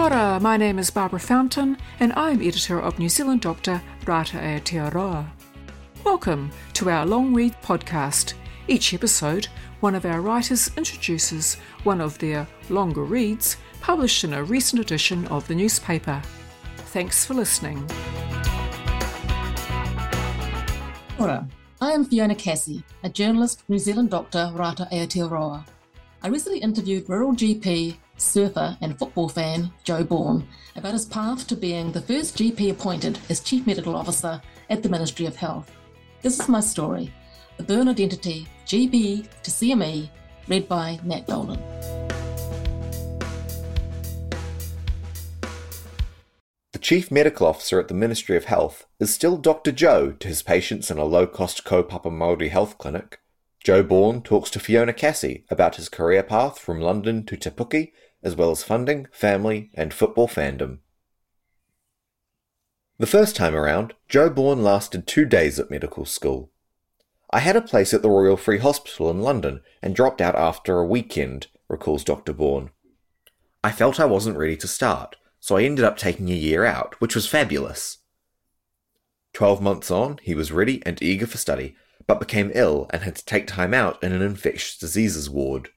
Kia ora, my name is Barbara Fountain and I'm editor of New Zealand Doctor Rata Aotearoa. Welcome to our long read podcast. Each episode, one of our writers introduces one of their longer reads published in a recent edition of the newspaper. Thanks for listening. Kia ora. I am Fiona Cassie, a journalist, New Zealand Doctor Rata Aotearoa. I recently interviewed rural GP, surfer and football fan Joe Bourne about his path to being the first GP appointed as Chief Medical Officer at the Ministry of Health. This is my story, The Burn Identity, GP to CME, read by Nat Dolan. The Chief Medical Officer at the Ministry of Health is still Dr. Joe to his patients in a low-cost kaupapa Māori health clinic. Joe Bourne talks to Fiona Cassie about his career path from London to Te Puke, as well as funding, family and football fandom. The first time around, Joe Bourne lasted 2 days at medical school. I had a place at the Royal Free Hospital in London and dropped out after a weekend, recalls Dr. Bourne. I felt I wasn't ready to start, so I ended up taking a year out, which was fabulous. 12 months on, he was ready and eager for study, but became ill and had to take time out in an infectious diseases ward.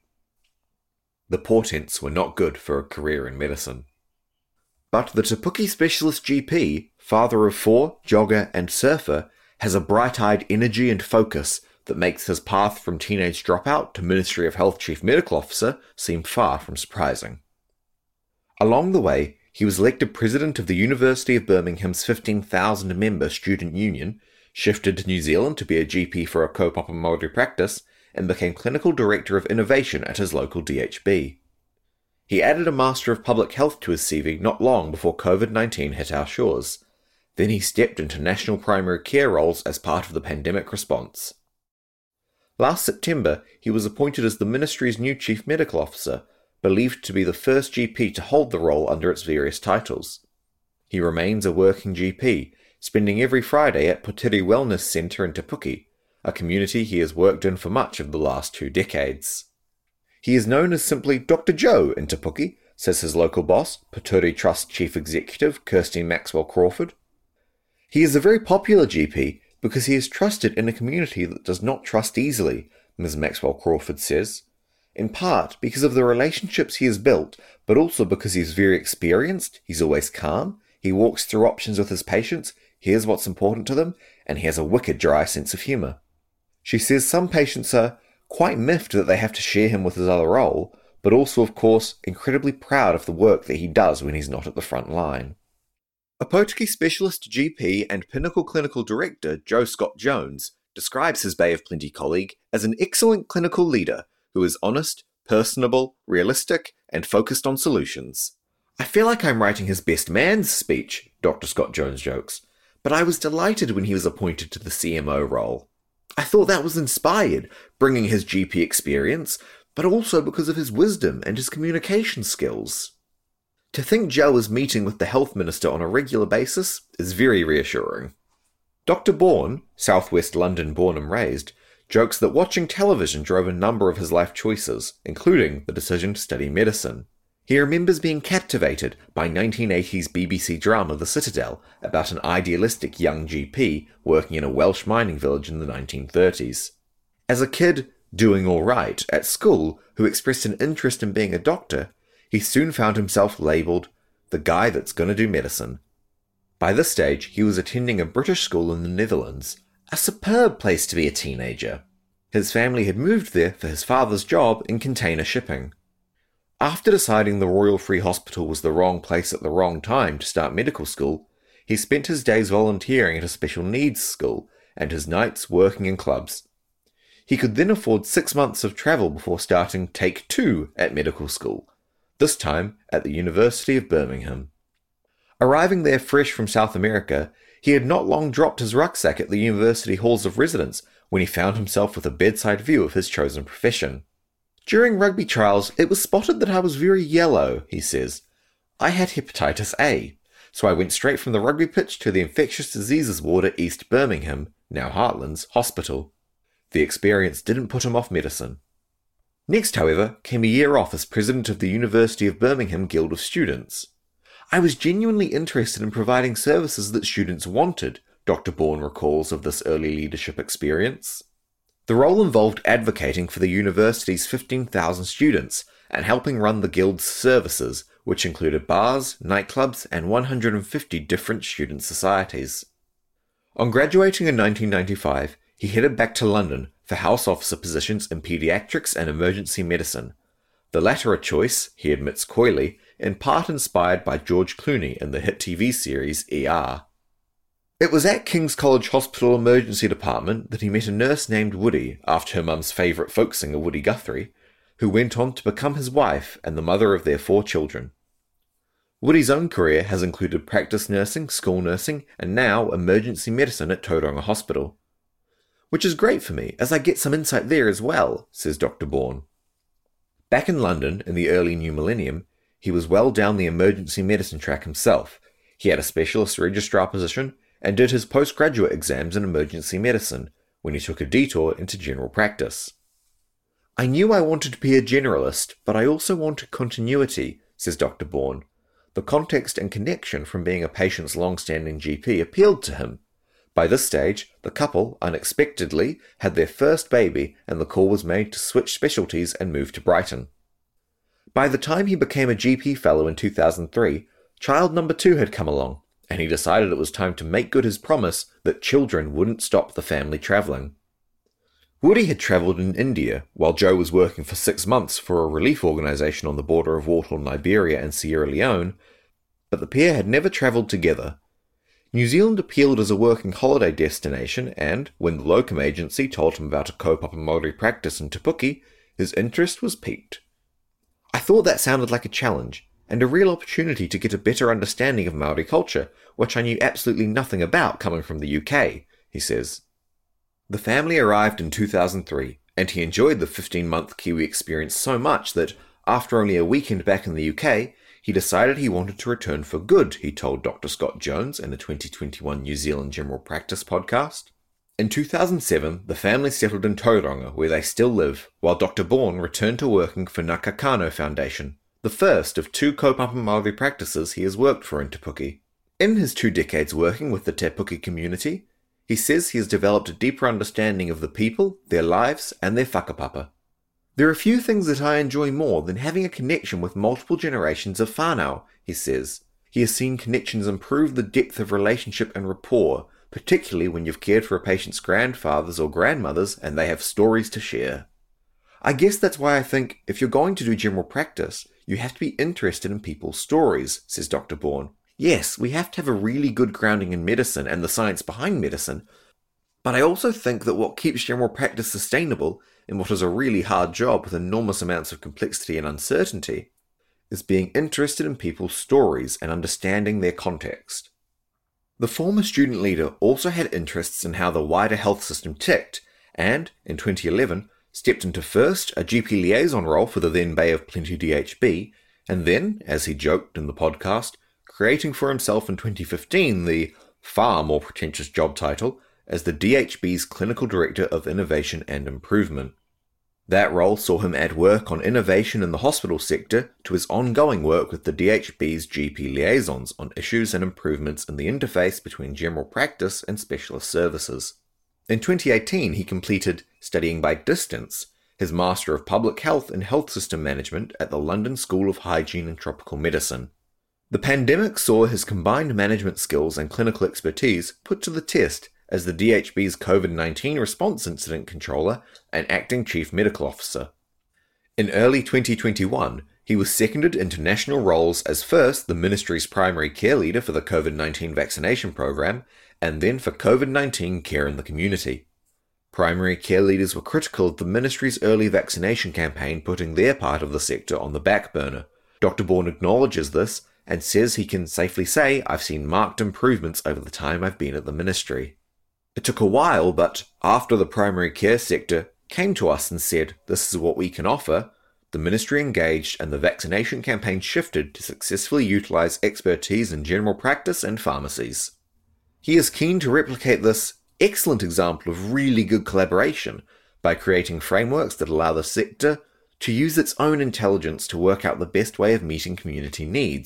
The portents were not good for a career in medicine. But the Te Puke specialist GP, father of 4, jogger and surfer, has a bright-eyed energy and focus that makes his path from teenage dropout to Ministry of Health Chief Medical Officer seem far from surprising. Along the way, he was elected president of the University of Birmingham's 15,000-member student union, shifted to New Zealand to be a GP for a kaupapa Māori practice, and became clinical director of innovation at his local DHB. He added a Master of Public Health to his CV not long before COVID-19 hit our shores. Then he stepped into national primary care roles as part of the pandemic response. Last September, he was appointed as the ministry's new Chief Medical Officer, believed to be the first GP to hold the role under its various titles. He remains a working GP, spending every Friday at Potiri Wellness Centre in Te Puke, a community he has worked in for much of the last 2 decades. He is known as simply Dr. Joe in Te Puke, says his local boss, Potiri Trust Chief Executive Kirsty Maxwell Crawford. He is a very popular GP because he is trusted in a community that does not trust easily, Ms. Maxwell Crawford says, in part because of the relationships he has built, but also because he is very experienced, he's always calm, he walks through options with his patients, hears what's important to them, and he has a wicked dry sense of humour. She says some patients are quite miffed that they have to share him with his other role, but also, of course, incredibly proud of the work that he does when he's not at the front line. Opotiki specialist GP and Pinnacle Clinical Director Joe Scott Jones describes his Bay of Plenty colleague as an excellent clinical leader who is honest, personable, realistic, and focused on solutions. I feel like I'm writing his best man's speech, Dr. Scott Jones jokes, but I was delighted when he was appointed to the CMO role. I thought that was inspired, bringing his GP experience, but also because of his wisdom and his communication skills. To think Joe is meeting with the health minister on a regular basis is very reassuring. Dr. Bourne, Southwest London born and raised, jokes that watching television drove a number of his life choices, including the decision to study medicine. He remembers being captivated by 1980s BBC drama The Citadel about an idealistic young GP working in a Welsh mining village in the 1930s. As a kid, doing all right at school, who expressed an interest in being a doctor, he soon found himself labelled the guy that's going to do medicine. By this stage, he was attending a British school in the Netherlands, a superb place to be a teenager. His family had moved there for his father's job in container shipping. After deciding the Royal Free Hospital was the wrong place at the wrong time to start medical school, he spent his days volunteering at a special needs school and his nights working in clubs. He could then afford 6 months of travel before starting Take 2 at medical school, this time at the University of Birmingham. Arriving there fresh from South America, he had not long dropped his rucksack at the university halls of residence when he found himself with a bedside view of his chosen profession. During rugby trials, it was spotted that I was very yellow, he says. I had hepatitis A, so I went straight from the rugby pitch to the infectious diseases ward at East Birmingham, now Heartlands, Hospital. The experience didn't put him off medicine. Next, however, came a year off as president of the University of Birmingham Guild of Students. I was genuinely interested in providing services that students wanted, Dr. Bourne recalls of this early leadership experience. The role involved advocating for the university's 15,000 students and helping run the guild's services, which included bars, nightclubs, and 150 different student societies. On graduating in 1995, he headed back to London for house officer positions in paediatrics and emergency medicine. The latter a choice, he admits coyly, in part inspired by George Clooney in the hit TV series ER. It was at King's College Hospital Emergency Department that he met a nurse named Woody, after her mum's favourite folk singer Woody Guthrie, who went on to become his wife and the mother of their 4 children. Woody's own career has included practice nursing, school nursing, and now emergency medicine at Tauranga Hospital. Which is great for me, as I get some insight there as well, says Dr. Bourne. Back in London in the early new millennium, he was well down the emergency medicine track himself. He had a specialist registrar position and did his postgraduate exams in emergency medicine when he took a detour into general practice. I knew I wanted to be a generalist, but I also wanted continuity, says Dr. Bourne. The context and connection from being a patient's long-standing GP appealed to him. By this stage, the couple, unexpectedly, had their first baby and the call was made to switch specialties and move to Brighton. By the time he became a GP fellow in 2003, child number 2 had come along, and he decided it was time to make good his promise that children wouldn't stop the family travelling. Woody had travelled in India, while Joe was working for 6 months for a relief organisation on the border of war torn Liberia and Sierra Leone, but the pair had never travelled together. New Zealand appealed as a working holiday destination, and when the locum agency told him about a kaupapa Māori practice in Te Puke, his interest was piqued. I thought that sounded like a challenge, and a real opportunity to get a better understanding of Māori culture, which I knew absolutely nothing about coming from the UK, he says. The family arrived in 2003, and he enjoyed the 15-month Kiwi experience so much that, after only a weekend back in the UK, he decided he wanted to return for good, he told Dr. Scott Jones in the 2021 New Zealand General Practice podcast. In 2007, the family settled in Tauranga, where they still live, while Dr. Bourne returned to working for Ngā Kano Foundation, the first of 2 kaupapa Māori practices he has worked for in Te Puke. In his 2 decades working with the Te Puke community, he says he has developed a deeper understanding of the people, their lives, and their whakapapa. There are few things that I enjoy more than having a connection with multiple generations of whānau, he says. He has seen connections improve the depth of relationship and rapport, particularly when you've cared for a patient's grandfathers or grandmothers and they have stories to share. I guess that's why I think if you're going to do general practice, you have to be interested in people's stories, says Dr. Bourne. Yes, we have to have a really good grounding in medicine and the science behind medicine, but I also think that what keeps general practice sustainable in what is a really hard job with enormous amounts of complexity and uncertainty is being interested in people's stories and understanding their context. The former student leader also had interests in how the wider health system ticked, and, in 2011, stepped into first a GP liaison role for the then Bay of Plenty DHB, and then, as he joked in the podcast, creating for himself in 2015 the far more pretentious job title as the DHB's Clinical Director of Innovation and Improvement. That role saw him add work on innovation in the hospital sector to his ongoing work with the DHB's GP liaisons on issues and improvements in the interface between general practice and specialist services. In 2018, he completed, studying by distance, his Master of Public Health and Health System Management at the London School of Hygiene and Tropical Medicine. The pandemic saw his combined management skills and clinical expertise put to the test as the DHB's COVID-19 Response Incident Controller and Acting Chief Medical Officer. In early 2021, he was seconded into national roles as first the Ministry's primary care leader for the COVID-19 vaccination program, and then for COVID-19 care in the community. Primary care leaders were critical of the Ministry's early vaccination campaign putting their part of the sector on the back burner. Dr. Bourne acknowledges this and says he can safely say, "I've seen marked improvements over the time I've been at the Ministry." It took a while, but after the primary care sector came to us and said, "This is what we can offer," the Ministry engaged and the vaccination campaign shifted to successfully utilise expertise in general practice and pharmacies. He is keen to replicate this excellent example of really good collaboration by creating frameworks that allow the sector to use its own intelligence to work out the best way of meeting community needs,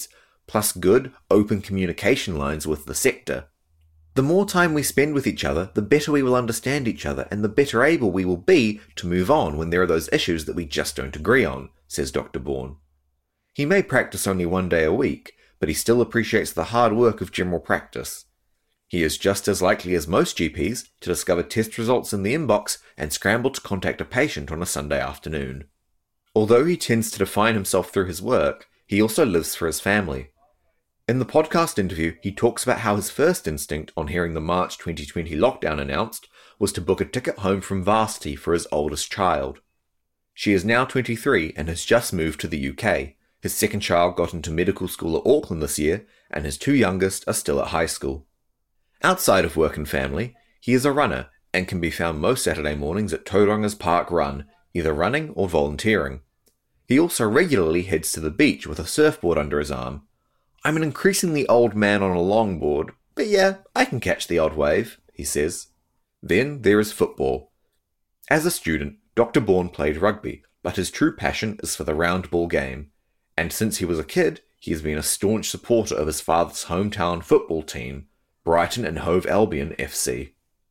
plus good, open communication lines with the sector. The more time we spend with each other, the better we will understand each other and the better able we will be to move on when there are those issues that we just don't agree on, says Dr. Bourne. He may practice only 1 day a week, but he still appreciates the hard work of general practice. He is just as likely as most GPs to discover test results in the inbox and scramble to contact a patient on a Sunday afternoon. Although he tends to define himself through his work, he also lives for his family. In the podcast interview, he talks about how his first instinct on hearing the March 2020 lockdown announced was to book a ticket home from varsity for his oldest child. She is now 23 and has just moved to the UK. His second child got into medical school at Auckland this year, and his 2 youngest are still at high school. Outside of work and family, he is a runner and can be found most Saturday mornings at Tauranga's Park Run, either running or volunteering. He also regularly heads to the beach with a surfboard under his arm. I'm an increasingly old man on a longboard, but yeah, I can catch the odd wave, he says. Then there is football. As a student, Dr. Bourne played rugby, but his true passion is for the round ball game. And since he was a kid, he has been a staunch supporter of his father's hometown football team, Brighton and Hove Albion FC.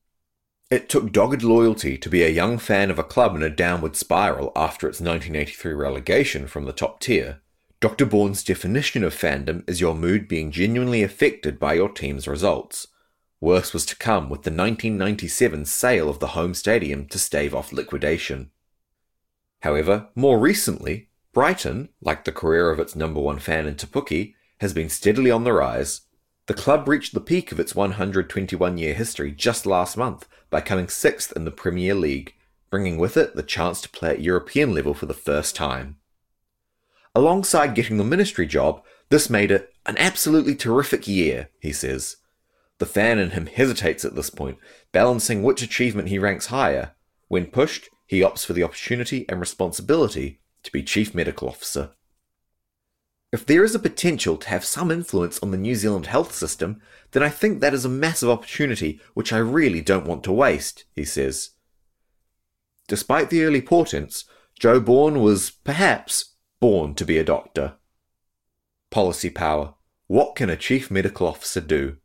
It took dogged loyalty to be a young fan of a club in a downward spiral after its 1983 relegation from the top tier. Dr. Bourne's definition of fandom is your mood being genuinely affected by your team's results. Worse was to come with the 1997 sale of the home stadium to stave off liquidation. However, more recently, Brighton, like the career of its number 1 fan in Te Puke, has been steadily on the rise. The club reached the peak of its 121-year history just last month by coming 6th in the Premier League, bringing with it the chance to play at European level for the first time. Alongside getting the ministry job, this made it an absolutely terrific year, he says. The fan in him hesitates at this point, balancing which achievement he ranks higher. When pushed, he opts for the opportunity and responsibility to be Chief Medical Officer. If there is a potential to have some influence on the New Zealand health system, then I think that is a massive opportunity which I really don't want to waste, he says. Despite the early portents, Joe Bourne was, perhaps, born to be a doctor. Policy power. What can a Chief Medical Officer do?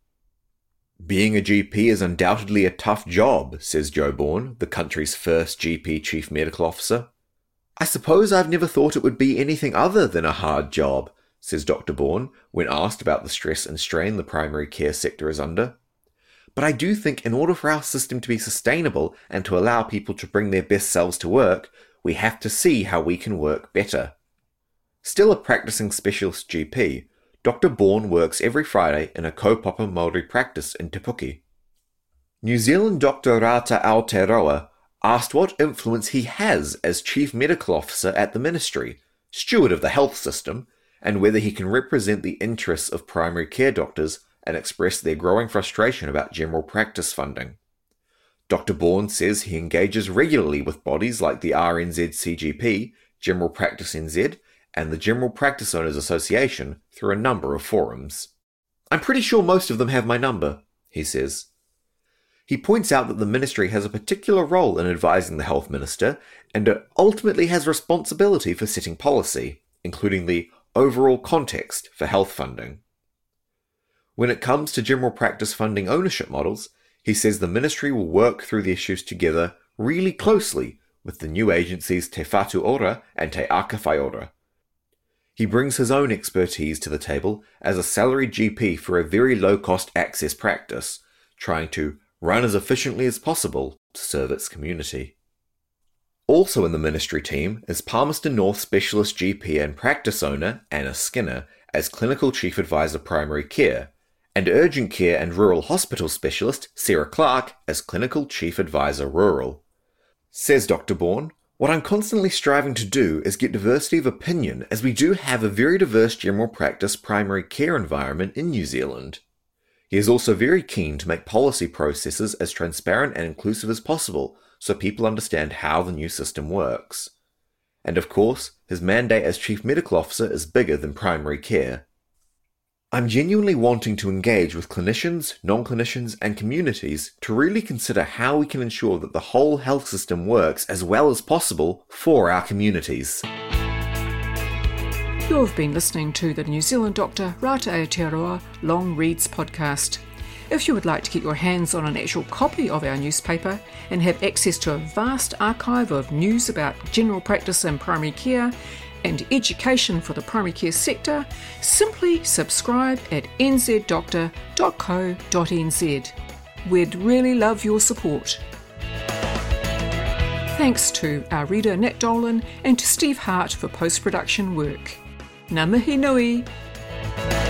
Being a GP is undoubtedly a tough job, says Joe Bourne, the country's first GP Chief Medical Officer. I suppose I've never thought it would be anything other than a hard job, says Dr. Bourne, when asked about the stress and strain the primary care sector is under. But I do think in order for our system to be sustainable and to allow people to bring their best selves to work, we have to see how we can work better. Still a practicing specialist GP, Dr. Bourne works every Friday in a kaupapa Māori practice in Te Puke. New Zealand Dr. Rata Aotearoa asked what influence he has as Chief Medical Officer at the Ministry, steward of the health system, and whether he can represent the interests of primary care doctors and express their growing frustration about general practice funding. Dr. Bourne says he engages regularly with bodies like the RNZ-CGP, General Practice NZ, and the General Practice Owners Association through a number of forums. I'm pretty sure most of them have my number, he says. He points out that the ministry has a particular role in advising the health minister, and it ultimately has responsibility for setting policy, including the overall context for health funding. When it comes to general practice funding ownership models, he says the ministry will work through the issues together really closely with the new agencies Te Whatu Ora and Te Aka Whai Ora. He brings his own expertise to the table as a salaried GP for a very low-cost access practice, trying to run as efficiently as possible to serve its community. Also in the ministry team is Palmerston North Specialist GP and practice owner Anna Skinner as Clinical Chief Advisor Primary Care, and Urgent Care and Rural Hospital Specialist Sarah Clark as Clinical Chief Advisor Rural. Says Dr. Bourne, what I'm constantly striving to do is get diversity of opinion, as we do have a very diverse general practice primary care environment in New Zealand. He is also very keen to make policy processes as transparent and inclusive as possible, so people understand how the new system works. And of course, his mandate as Chief Medical Officer is bigger than primary care. I'm genuinely wanting to engage with clinicians, non-clinicians, and communities to really consider how we can ensure that the whole health system works as well as possible for our communities. You have been listening to the New Zealand Doctor Rata Aotearoa Long Reads podcast. If you would like to get your hands on an actual copy of our newspaper and have access to a vast archive of news about general practice in primary care and education for the primary care sector, simply subscribe at nzdoctor.co.nz. We'd really love your support. Thanks to our reader Nick Dolan and to Steve Hart for post-production work. Ngā mihi nui!